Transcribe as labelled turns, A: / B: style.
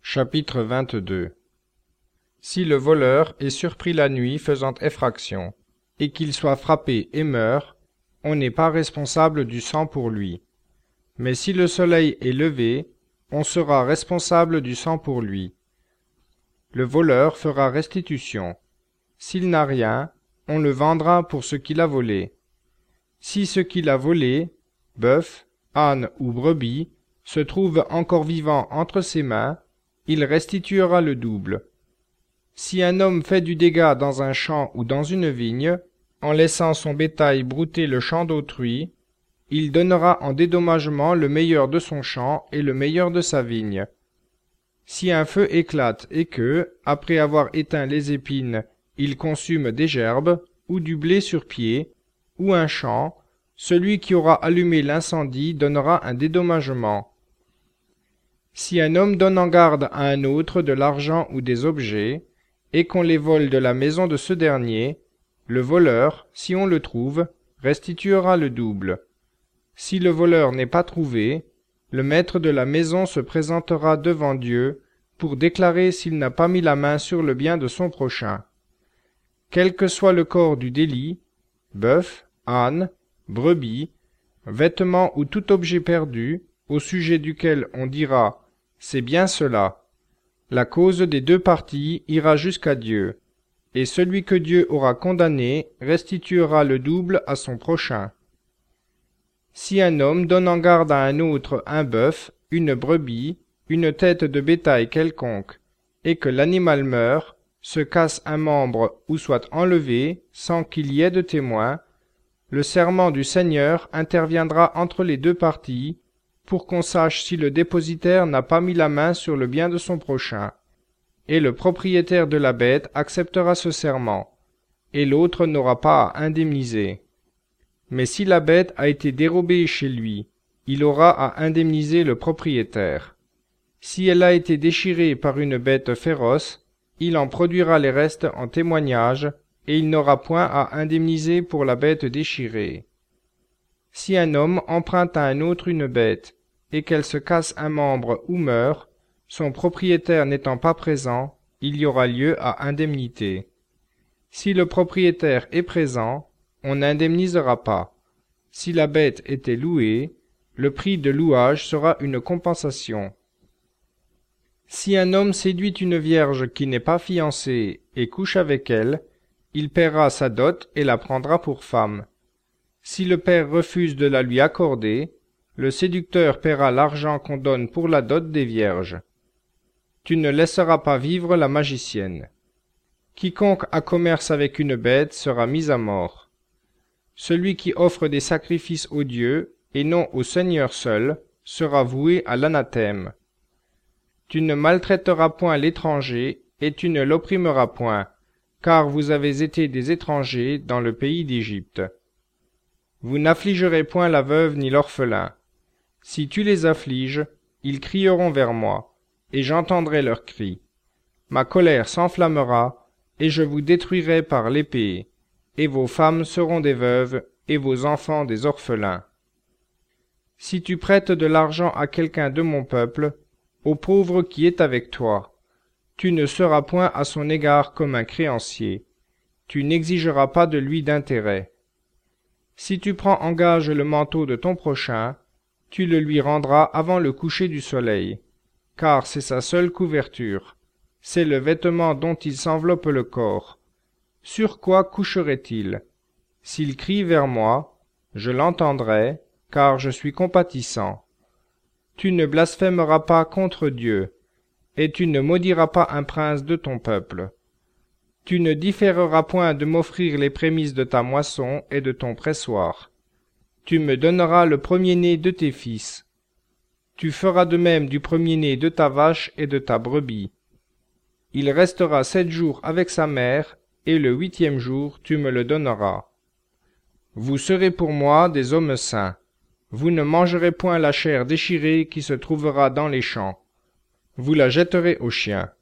A: Chapitre 22. Si le voleur est surpris la nuit faisant effraction, et qu'il soit frappé et meurt, on n'est pas responsable du sang pour lui. Mais si le soleil est levé, on sera responsable du sang pour lui. Le voleur fera restitution. S'il n'a rien, on le vendra pour ce qu'il a volé. Si ce qu'il a volé, bœuf, âne ou brebis, se trouve encore vivant entre ses mains, il restituera le double. Si un homme fait du dégât dans un champ ou dans une vigne, en laissant son bétail brouter le champ d'autrui, il donnera en dédommagement le meilleur de son champ et le meilleur de sa vigne. Si un feu éclate et que, après avoir éteint les épines, il consume des gerbes, ou du blé sur pied, ou un champ, celui qui aura allumé l'incendie donnera un dédommagement. Si un homme donne en garde à un autre de l'argent ou des objets, et qu'on les vole de la maison de ce dernier, le voleur, si on le trouve, restituera le double. Si le voleur n'est pas trouvé, le maître de la maison se présentera devant Dieu pour déclarer s'il n'a pas mis la main sur le bien de son prochain. Quel que soit le corps du délit, bœuf, âne, brebis, vêtement ou tout objet perdu, au sujet duquel on dira « c'est bien cela », la cause des deux parties ira jusqu'à Dieu, et celui que Dieu aura condamné restituera le double à son prochain. Si un homme donne en garde à un autre un bœuf, une brebis, une tête de bétail quelconque, et que l'animal meurt, se casse un membre ou soit enlevé sans qu'il y ait de témoin, le serment du Seigneur interviendra entre les deux parties pour qu'on sache si le dépositaire n'a pas mis la main sur le bien de son prochain. Et le propriétaire de la bête acceptera ce serment, et l'autre n'aura pas à indemniser. Mais si la bête a été dérobée chez lui, il aura à indemniser le propriétaire. Si elle a été déchirée par une bête féroce, il en produira les restes en témoignage, et il n'aura point à indemniser pour la bête déchirée. Si un homme emprunte à un autre une bête, et qu'elle se casse un membre ou meurt, son propriétaire n'étant pas présent, il y aura lieu à indemnité. Si le propriétaire est présent, on n'indemnisera pas. Si la bête était louée, le prix de louage sera une compensation. Si un homme séduit une vierge qui n'est pas fiancée et couche avec elle, il paiera sa dot et la prendra pour femme. Si le père refuse de la lui accorder, le séducteur paiera l'argent qu'on donne pour la dot des vierges. Tu ne laisseras pas vivre la magicienne. Quiconque a commerce avec une bête sera mis à mort. Celui qui offre des sacrifices aux dieux, et non au Seigneur seul, sera voué à l'anathème. Tu ne maltraiteras point l'étranger, et tu ne l'opprimeras point, car vous avez été des étrangers dans le pays d'Égypte. Vous n'affligerez point la veuve ni l'orphelin. Si tu les affliges, ils crieront vers moi, et j'entendrai leurs cris. Ma colère s'enflammera, et je vous détruirai par l'épée, et vos femmes seront des veuves, et vos enfants des orphelins. Si tu prêtes de l'argent à quelqu'un de mon peuple, au pauvre qui est avec toi, tu ne seras point à son égard comme un créancier, tu n'exigeras pas de lui d'intérêt. Si tu prends en gage le manteau de ton prochain, tu le lui rendras avant le coucher du soleil, car c'est sa seule couverture, c'est le vêtement dont il s'enveloppe le corps. Sur quoi coucherait-il? S'il crie vers moi, je l'entendrai, car je suis compatissant. Tu ne blasphémeras pas contre Dieu, et tu ne maudiras pas un prince de ton peuple. Tu ne différeras point de m'offrir les prémices de ta moisson et de ton pressoir. Tu me donneras le premier-né de tes fils. Tu feras de même du premier-né de ta vache et de ta brebis. Il restera 7 jours avec sa mère, et le 8e jour tu me le donneras. Vous serez pour moi des hommes saints. Vous ne mangerez point la chair déchirée qui se trouvera dans les champs. Vous la jetterez aux chiens.